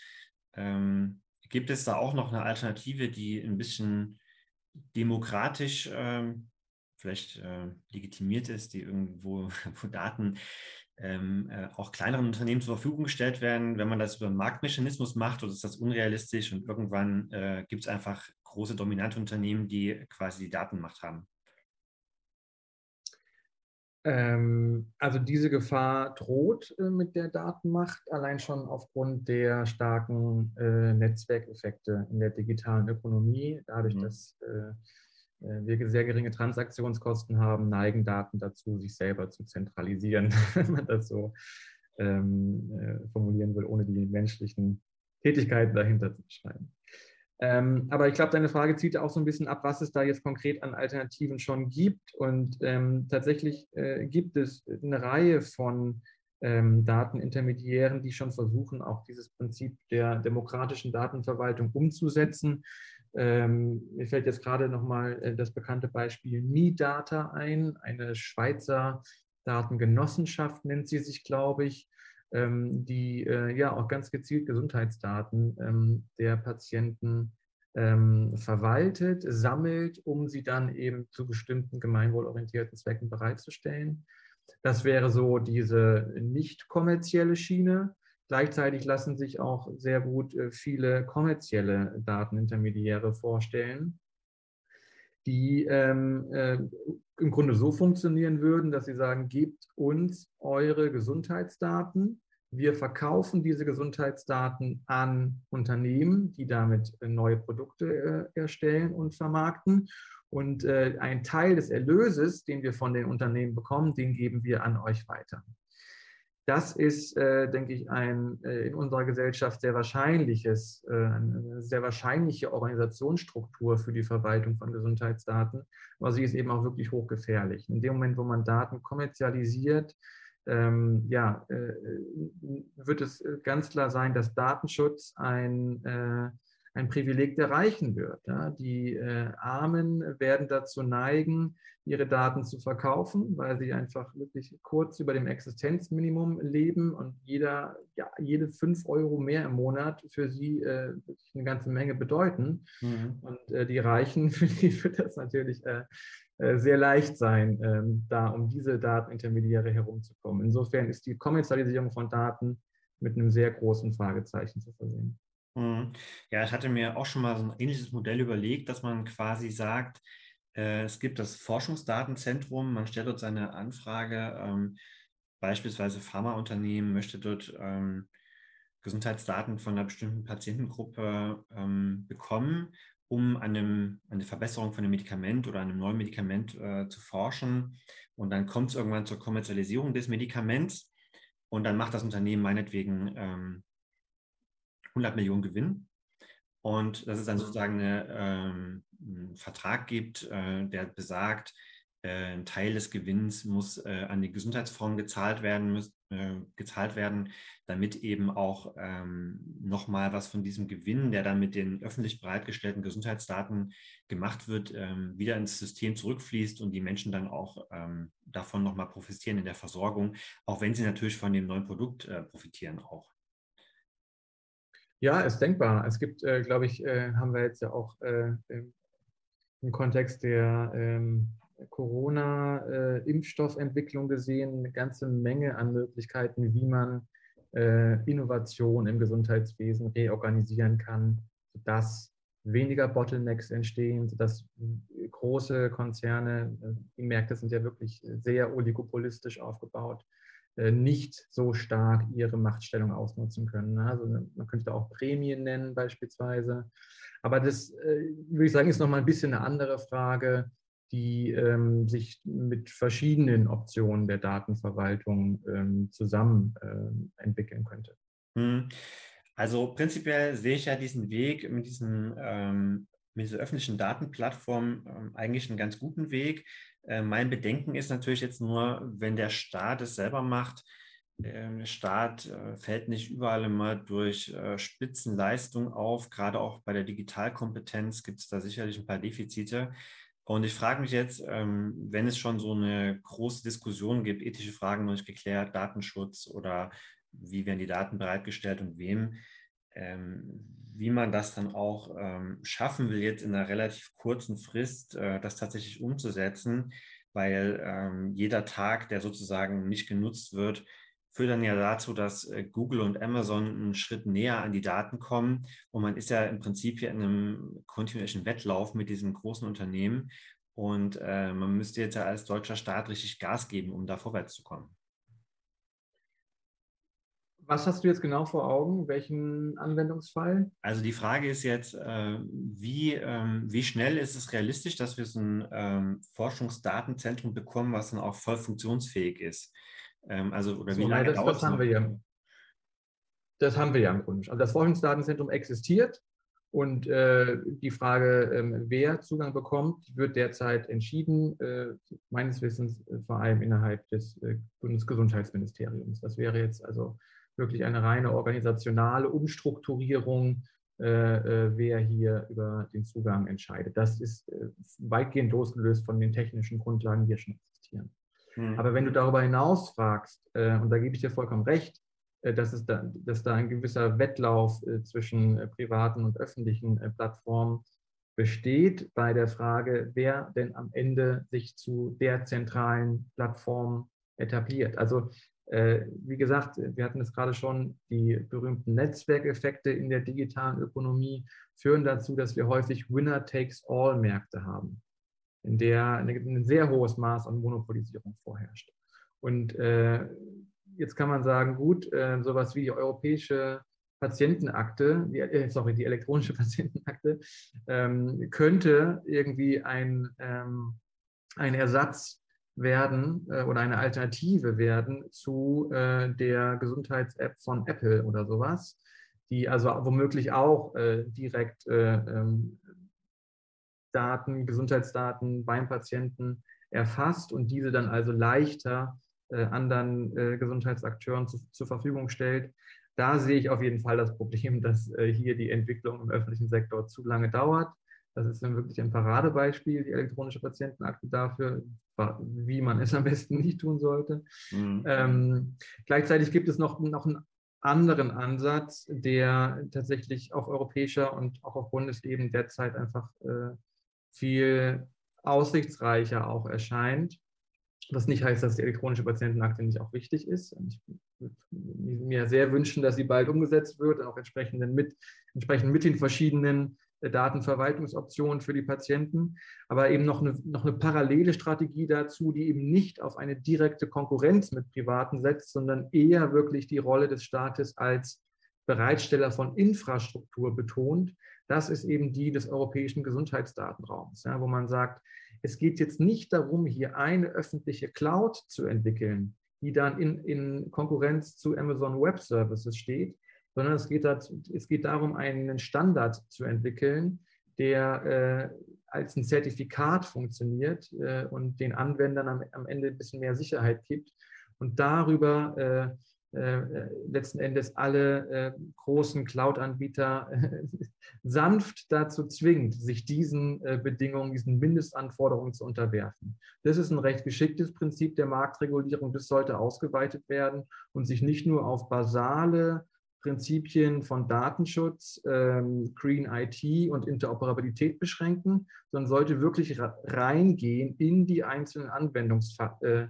Gibt es da auch noch eine Alternative, die ein bisschen demokratisch vielleicht legitimiert ist, die irgendwo wo Daten auch kleineren Unternehmen zur Verfügung gestellt werden? Wenn man das über einen Marktmechanismus macht, oder ist das unrealistisch und irgendwann gibt es einfach große dominante Unternehmen, die quasi die Datenmacht haben? Also diese Gefahr droht mit der Datenmacht, allein schon aufgrund der starken Netzwerkeffekte in der digitalen Ökonomie. Dadurch, dass wir sehr geringe Transaktionskosten haben, neigen Daten dazu, sich selber zu zentralisieren, wenn man das so formulieren will, ohne die menschlichen Tätigkeiten dahinter zu beschreiben. Aber ich glaube, deine Frage zielt ja auch so ein bisschen ab, was es da jetzt konkret an Alternativen schon gibt. Und tatsächlich gibt es eine Reihe von Datenintermediären, die schon versuchen, auch dieses Prinzip der demokratischen Datenverwaltung umzusetzen. Mir fällt jetzt gerade nochmal das bekannte Beispiel MeData ein, eine Schweizer Datengenossenschaft nennt sie sich, glaube ich, die ja auch ganz gezielt Gesundheitsdaten der Patienten verwaltet, sammelt, um sie dann eben zu bestimmten gemeinwohlorientierten Zwecken bereitzustellen. Das wäre so diese nicht kommerzielle Schiene. Gleichzeitig lassen sich auch sehr gut viele kommerzielle Datenintermediäre vorstellen, die im Grunde so funktionieren würden, dass sie sagen, gebt uns eure Gesundheitsdaten. Wir verkaufen diese Gesundheitsdaten an Unternehmen, die damit neue Produkte erstellen und vermarkten. Und ein Teil des Erlöses, den wir von den Unternehmen bekommen, den geben wir an euch weiter. Das ist, denke ich, in unserer Gesellschaft eine sehr wahrscheinliche Organisationsstruktur für die Verwaltung von Gesundheitsdaten, aber sie ist eben auch wirklich hochgefährlich. In dem Moment, wo man Daten kommerzialisiert, wird es ganz klar sein, dass Datenschutz ein Privileg der Reichen wird. Ja? Die Armen werden dazu neigen, ihre Daten zu verkaufen, weil sie einfach wirklich kurz über dem Existenzminimum leben und jede 5 Euro mehr im Monat für sie wirklich eine ganze Menge bedeuten. Und die Reichen, für die wird das natürlich sehr leicht sein, da um diese Datenintermediäre herumzukommen. Insofern ist die Kommerzialisierung von Daten mit einem sehr großen Fragezeichen zu versehen. Ja, ich hatte mir auch schon mal so ein ähnliches Modell überlegt, dass man quasi sagt, Es gibt das Forschungsdatenzentrum, man stellt dort seine Anfrage, beispielsweise Pharmaunternehmen möchte dort Gesundheitsdaten von einer bestimmten Patientengruppe bekommen, um an der Verbesserung von einem Medikament oder einem neuen Medikament zu forschen. Und dann kommt es irgendwann zur Kommerzialisierung des Medikaments und dann macht das Unternehmen meinetwegen 100 Millionen Gewinn. Und dass es dann sozusagen einen Vertrag gibt, der besagt, ein Teil des Gewinns muss an die Gesundheitsfonds gezahlt werden, damit eben auch nochmal was von diesem Gewinn, der dann mit den öffentlich bereitgestellten Gesundheitsdaten gemacht wird, wieder ins System zurückfließt und die Menschen dann auch davon nochmal profitieren in der Versorgung, auch wenn sie natürlich von dem neuen Produkt profitieren auch. Ja, ist denkbar. Es gibt, glaube ich, haben wir jetzt ja auch im Kontext der Corona-Impfstoffentwicklung gesehen, eine ganze Menge an Möglichkeiten, wie man Innovation im Gesundheitswesen reorganisieren kann, sodass weniger Bottlenecks entstehen, sodass große Konzerne, die Märkte sind ja wirklich sehr oligopolistisch aufgebaut, nicht so stark ihre Machtstellung ausnutzen können. Also man könnte auch Prämien nennen beispielsweise. Aber das, würde ich sagen, ist nochmal ein bisschen eine andere Frage, die sich mit verschiedenen Optionen der Datenverwaltung zusammen entwickeln könnte. Also prinzipiell sehe ich ja diesen Weg mit dieser öffentlichen Datenplattform eigentlich einen ganz guten Weg. Mein Bedenken ist natürlich jetzt nur, wenn der Staat es selber macht. Der Staat fällt nicht überall immer durch Spitzenleistung auf. Gerade auch bei der Digitalkompetenz gibt es da sicherlich ein paar Defizite. Und ich frage mich jetzt, wenn es schon so eine große Diskussion gibt, ethische Fragen noch nicht geklärt, Datenschutz oder wie werden die Daten bereitgestellt und wem, wie man das dann auch schaffen will, jetzt in einer relativ kurzen Frist das tatsächlich umzusetzen, weil jeder Tag, der sozusagen nicht genutzt wird, führt dann ja dazu, dass Google und Amazon einen Schritt näher an die Daten kommen. Und man ist ja im Prinzip hier in einem kontinuierlichen Wettlauf mit diesen großen Unternehmen. Und man müsste jetzt ja als deutscher Staat richtig Gas geben, um da vorwärts zu kommen. Was hast du jetzt genau vor Augen? Welchen Anwendungsfall? Also die Frage ist jetzt, wie schnell ist es realistisch, dass wir so ein Forschungsdatenzentrum bekommen, was dann auch voll funktionsfähig ist? Oder wie lange dauert es noch? Das haben wir ja im Grunde. Also das Forschungsdatenzentrum existiert und die Frage, wer Zugang bekommt, wird derzeit entschieden, meines Wissens vor allem innerhalb des Bundesgesundheitsministeriums. Das wäre jetzt also wirklich eine reine organisationale Umstrukturierung, wer hier über den Zugang entscheidet. Das ist weitgehend losgelöst von den technischen Grundlagen, die hier schon existieren. Aber wenn du darüber hinaus fragst, und da gebe ich dir vollkommen recht, dass da ein gewisser Wettlauf zwischen privaten und öffentlichen Plattformen besteht bei der Frage, wer denn am Ende sich zu der zentralen Plattform etabliert. Also wie gesagt, wir hatten es gerade schon, die berühmten Netzwerkeffekte in der digitalen Ökonomie führen dazu, dass wir häufig Winner-takes-all-Märkte haben, in der ein sehr hohes Maß an Monopolisierung vorherrscht. Und jetzt kann man sagen, gut, sowas wie die europäische Patientenakte, die elektronische Patientenakte, könnte irgendwie ein Ersatz werden oder eine Alternative werden zu der Gesundheits-App von Apple oder sowas, die also womöglich auch direkt Gesundheitsdaten beim Patienten erfasst und diese dann also leichter anderen Gesundheitsakteuren zur Verfügung stellt. Da sehe ich auf jeden Fall das Problem, dass hier die Entwicklung im öffentlichen Sektor zu lange dauert. Das ist dann wirklich ein Paradebeispiel, die elektronische Patientenakte dafür, wie man es am besten nicht tun sollte. Gleichzeitig gibt es noch einen anderen Ansatz, der tatsächlich auf europäischer und auch auf Bundesebene derzeit einfach viel aussichtsreicher auch erscheint. Was nicht heißt, dass die elektronische Patientenakte nicht auch wichtig ist. Und ich würde mir sehr wünschen, dass sie bald umgesetzt wird, auch entsprechend mit den verschiedenen Datenverwaltungsoptionen für die Patienten, aber eben noch eine parallele Strategie dazu, die eben nicht auf eine direkte Konkurrenz mit Privaten setzt, sondern eher wirklich die Rolle des Staates als Bereitsteller von Infrastruktur betont. Das ist eben die des europäischen Gesundheitsdatenraums, ja, wo man sagt, es geht jetzt nicht darum, hier eine öffentliche Cloud zu entwickeln, die dann in Konkurrenz zu Amazon Web Services steht, sondern es geht darum, einen Standard zu entwickeln, der als ein Zertifikat funktioniert und den Anwendern am Ende ein bisschen mehr Sicherheit gibt und darüber letzten Endes alle großen Cloud-Anbieter sanft dazu zwingt, sich diesen Bedingungen, diesen Mindestanforderungen zu unterwerfen. Das ist ein recht geschicktes Prinzip der Marktregulierung. Das sollte ausgeweitet werden und sich nicht nur auf basale Prinzipien von Datenschutz, Green IT und Interoperabilität beschränken, sondern sollte wirklich reingehen in die einzelnen Anwendungsfälle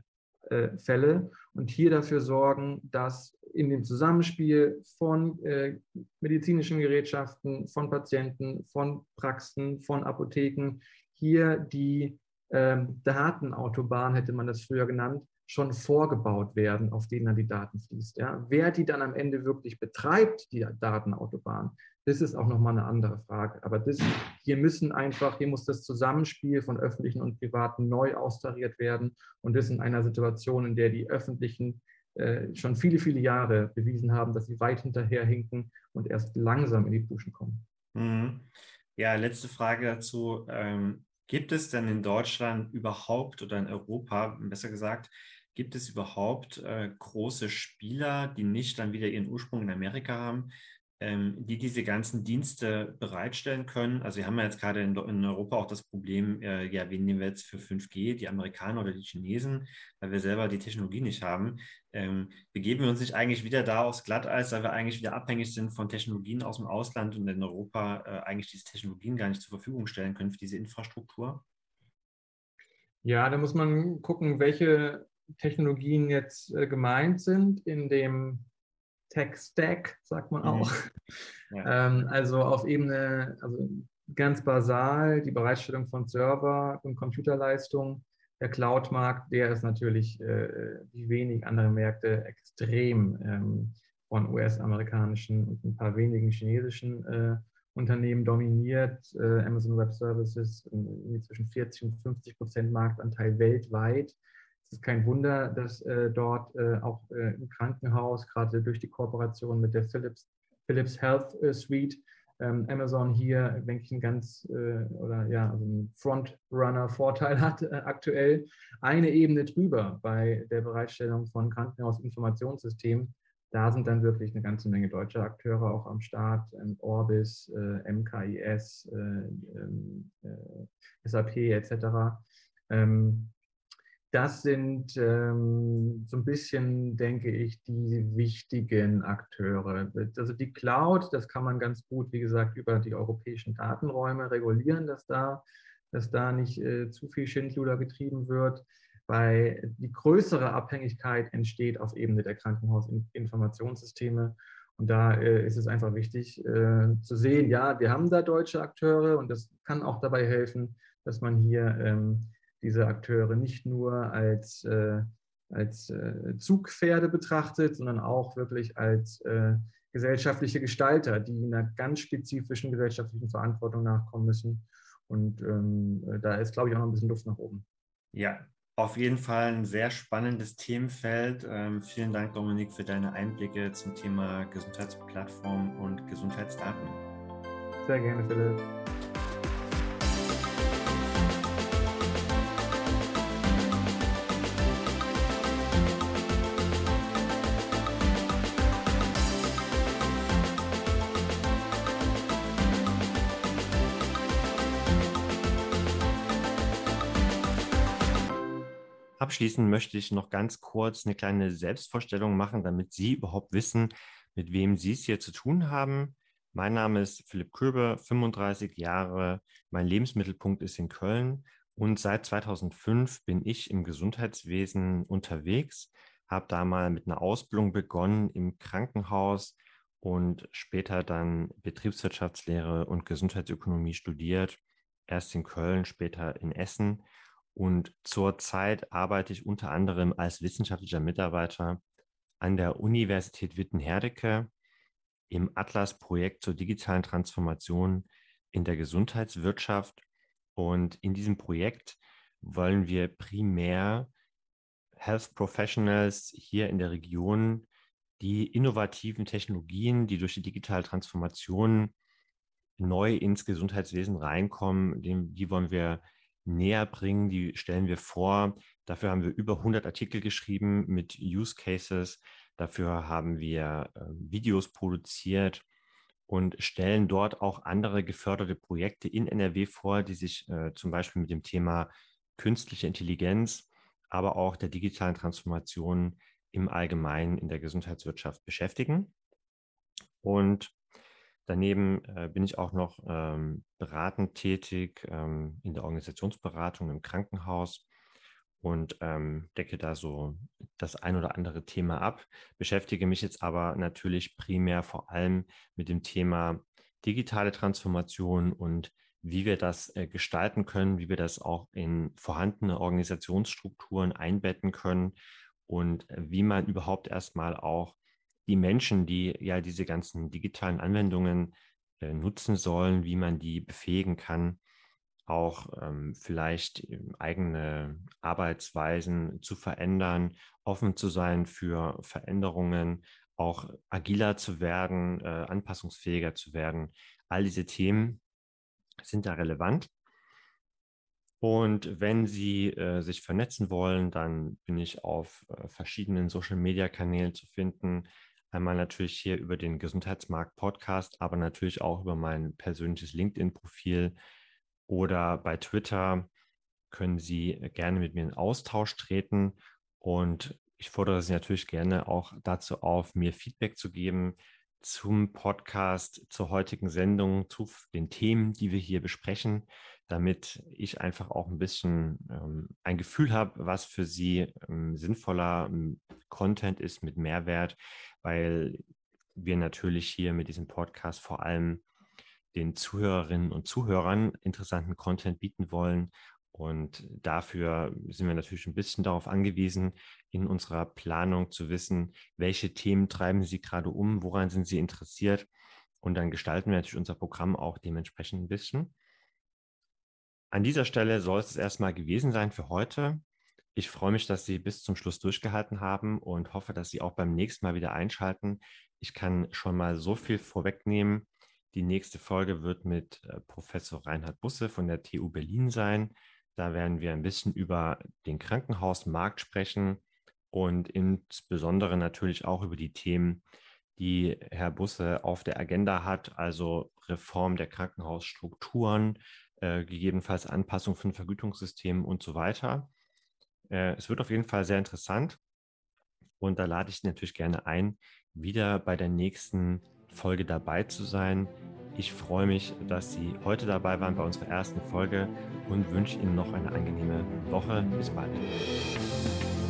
und hier dafür sorgen, dass in dem Zusammenspiel von medizinischen Gerätschaften, von Patienten, von Praxen, von Apotheken hier die Datenautobahn, hätte man das früher genannt, schon vorgebaut werden, auf denen dann die Daten fließt. Ja? Wer die dann am Ende wirklich betreibt, die Datenautobahn, das ist auch nochmal eine andere Frage. Aber hier muss das Zusammenspiel von öffentlichen und privaten neu austariert werden. Und das in einer Situation, in der die öffentlichen schon viele, viele Jahre bewiesen haben, dass sie weit hinterherhinken und erst langsam in die Puschen kommen. Ja, letzte Frage dazu. Gibt es denn in Deutschland überhaupt oder in Europa, besser gesagt, gibt es überhaupt große Spieler, die nicht dann wieder ihren Ursprung in Amerika haben, die diese ganzen Dienste bereitstellen können? Also wir haben ja jetzt gerade in Europa auch das Problem, wen nehmen wir jetzt für 5G, die Amerikaner oder die Chinesen, weil wir selber die Technologie nicht haben. Begeben wir uns nicht eigentlich wieder da aufs Glatteis, weil wir eigentlich wieder abhängig sind von Technologien aus dem Ausland und in Europa eigentlich diese Technologien gar nicht zur Verfügung stellen können für diese Infrastruktur? Ja, da muss man gucken, welche Technologien jetzt gemeint sind in dem Tech-Stack, sagt man auch. Ja. Also auf Ebene, also ganz basal, die Bereitstellung von Server- und Computerleistung. Der Cloud-Markt, der ist natürlich wie wenig andere Märkte extrem von US-amerikanischen und ein paar wenigen chinesischen Unternehmen dominiert. Amazon Web Services zwischen 40 und 50% Marktanteil weltweit. Es ist kein Wunder, dass dort auch im Krankenhaus, gerade durch die Kooperation mit der Philips Health Suite, Amazon hier, denke ich, einen Frontrunner-Vorteil hat aktuell. Eine Ebene drüber bei der Bereitstellung von Krankenhausinformationssystemen. Da sind dann wirklich eine ganze Menge deutscher Akteure auch am Start, Orbis, MKIS, SAP etc. Das sind so ein bisschen, denke ich, die wichtigen Akteure. Also die Cloud, das kann man ganz gut, wie gesagt, über die europäischen Datenräume regulieren, dass da nicht zu viel Schindluder getrieben wird, weil die größere Abhängigkeit entsteht auf Ebene der Krankenhausinformationssysteme. Und da ist es einfach wichtig zu sehen, ja, wir haben da deutsche Akteure und das kann auch dabei helfen, dass man hier diese Akteure nicht nur als Zugpferde betrachtet, sondern auch wirklich als gesellschaftliche Gestalter, die einer ganz spezifischen gesellschaftlichen Verantwortung nachkommen müssen. Und da ist, glaube ich, auch noch ein bisschen Luft nach oben. Ja, auf jeden Fall ein sehr spannendes Themenfeld. Vielen Dank, Dominik, für deine Einblicke zum Thema Gesundheitsplattform und Gesundheitsdaten. Sehr gerne, Philipp. Abschließend möchte ich noch ganz kurz eine kleine Selbstvorstellung machen, damit Sie überhaupt wissen, mit wem Sie es hier zu tun haben. Mein Name ist Philipp Köber, 35 Jahre. Mein Lebensmittelpunkt ist in Köln und seit 2005 bin ich im Gesundheitswesen unterwegs, habe da mal mit einer Ausbildung begonnen im Krankenhaus und später dann Betriebswirtschaftslehre und Gesundheitsökonomie studiert, erst in Köln, später in Essen. Und zurzeit arbeite ich unter anderem als wissenschaftlicher Mitarbeiter an der Universität Witten-Herdecke im Atlas-Projekt zur digitalen Transformation in der Gesundheitswirtschaft. Und in diesem Projekt wollen wir primär Health Professionals hier in der Region die innovativen Technologien, die durch die digitale Transformation neu ins Gesundheitswesen reinkommen, die wollen wir näher bringen, die stellen wir vor. Dafür haben wir über 100 Artikel geschrieben mit Use Cases. Dafür haben wir Videos produziert und stellen dort auch andere geförderte Projekte in NRW vor, die sich zum Beispiel mit dem Thema künstliche Intelligenz, aber auch der digitalen Transformation im Allgemeinen in der Gesundheitswirtschaft beschäftigen. Und daneben bin ich auch noch beratend tätig in der Organisationsberatung im Krankenhaus und decke da so das ein oder andere Thema ab, beschäftige mich jetzt aber natürlich primär vor allem mit dem Thema digitale Transformation und wie wir das gestalten können, wie wir das auch in vorhandene Organisationsstrukturen einbetten können und wie man überhaupt erstmal auch die Menschen, die ja diese ganzen digitalen Anwendungen nutzen sollen, wie man die befähigen kann, auch vielleicht eigene Arbeitsweisen zu verändern, offen zu sein für Veränderungen, auch agiler zu werden, anpassungsfähiger zu werden. All diese Themen sind da relevant. Und wenn Sie sich vernetzen wollen, dann bin ich auf verschiedenen Social-Media-Kanälen zu finden. Einmal natürlich hier über den Gesundheitsmarkt-Podcast, aber natürlich auch über mein persönliches LinkedIn-Profil oder bei Twitter können Sie gerne mit mir in Austausch treten. Und ich fordere Sie natürlich gerne auch dazu auf, mir Feedback zu geben zum Podcast, zur heutigen Sendung, zu den Themen, die wir hier besprechen, damit ich einfach auch ein bisschen ein Gefühl habe, was für Sie sinnvoller Content ist mit Mehrwert, weil wir natürlich hier mit diesem Podcast vor allem den Zuhörerinnen und Zuhörern interessanten Content bieten wollen. Und dafür sind wir natürlich ein bisschen darauf angewiesen, in unserer Planung zu wissen, welche Themen treiben Sie gerade um, woran sind Sie interessiert. Und dann gestalten wir natürlich unser Programm auch dementsprechend ein bisschen. An dieser Stelle soll es erstmal gewesen sein für heute. Ich freue mich, dass Sie bis zum Schluss durchgehalten haben und hoffe, dass Sie auch beim nächsten Mal wieder einschalten. Ich kann schon mal so viel vorwegnehmen. Die nächste Folge wird mit Professor Reinhard Busse von der TU Berlin sein. Da werden wir ein bisschen über den Krankenhausmarkt sprechen und insbesondere natürlich auch über die Themen, die Herr Busse auf der Agenda hat, also Reform der Krankenhausstrukturen, gegebenenfalls Anpassung von Vergütungssystemen und so weiter. Es wird auf jeden Fall sehr interessant und da lade ich Sie natürlich gerne ein, wieder bei der nächsten Folge dabei zu sein. Ich freue mich, dass Sie heute dabei waren bei unserer ersten Folge und wünsche Ihnen noch eine angenehme Woche. Bis bald.